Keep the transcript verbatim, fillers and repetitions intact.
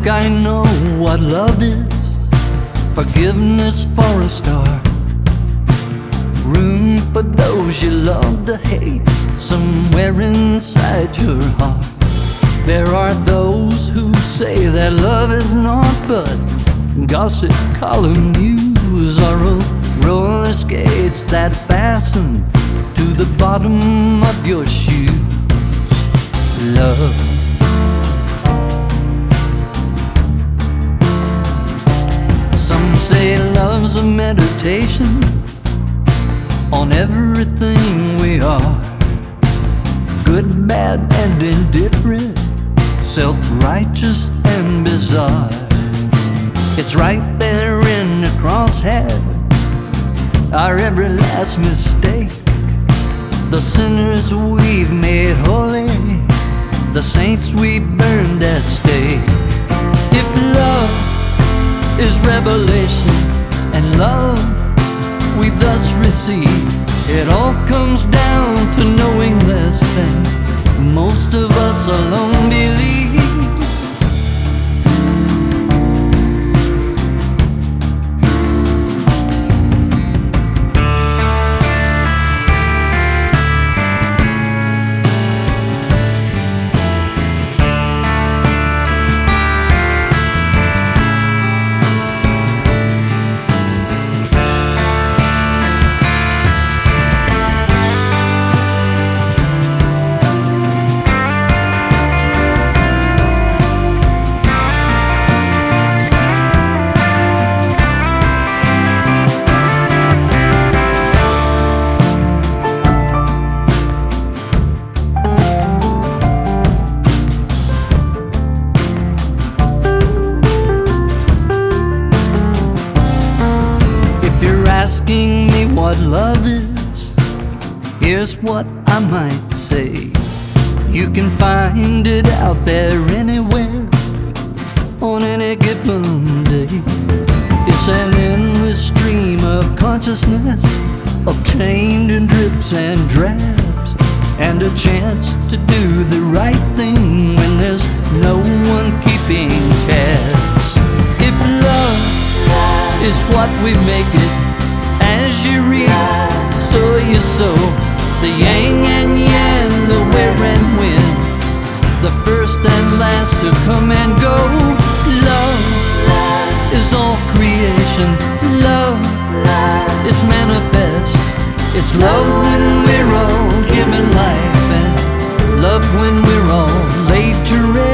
think I know what love is. Forgiveness for a start. Room for those you love to hate, somewhere inside your heart. There are those who say that love is not but gossip column news, or roller skates that fasten to the bottom of your shoes. Love. Some say love's a meditation on everything we are, good, bad, and indifferent, self-righteous and bizarre. It's right there in the crosshair, our every last mistake, the sinners we've made holy, the saints we burned at stake. If love is revelation and love we thus receive, it all comes down to knowing less than most of us alone believe. Asking me what love is, here's what I might say. You can find it out there anywhere, on any given day. It's an endless stream of consciousness, obtained in drips and drabs, and a chance to do the right thing when there's no one keeping tabs. If love is what we make it, as you reap, so you sow. The yang and yang, the where and when, the first and last to come and go. Love is all creation. Love is manifest. It's love when we're all given life, and love when we're all laid to rest.